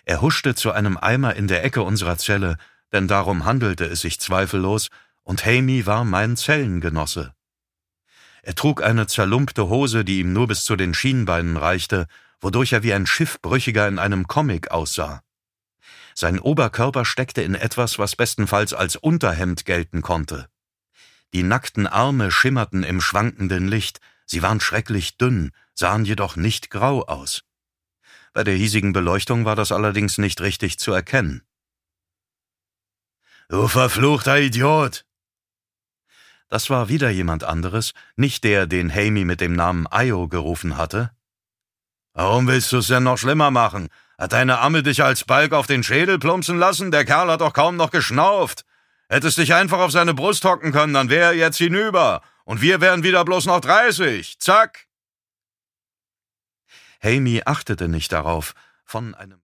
Er huschte zu einem Eimer in der Ecke unserer Zelle, denn darum handelte es sich zweifellos, und Hamie war mein Zellengenosse. Er trug eine zerlumpte Hose, die ihm nur bis zu den Schienbeinen reichte, wodurch er wie ein Schiffbrüchiger in einem Comic aussah. Sein Oberkörper steckte in etwas, was bestenfalls als Unterhemd gelten konnte. Die nackten Arme schimmerten im schwankenden Licht, sie waren schrecklich dünn, sahen jedoch nicht grau aus. Bei der hiesigen Beleuchtung war das allerdings nicht richtig zu erkennen. »Du verfluchter Idiot!« Das war wieder jemand anderes, nicht der, den Hamie mit dem Namen Io gerufen hatte. »Warum willst du es denn noch schlimmer machen? Hat deine Amme dich als Balg auf den Schädel plumpsen lassen? Der Kerl hat doch kaum noch geschnauft. Hättest dich einfach auf seine Brust hocken können, dann wäre er jetzt hinüber. Und wir wären wieder bloß noch 30. Zack!« Hamie achtete nicht darauf. Von einem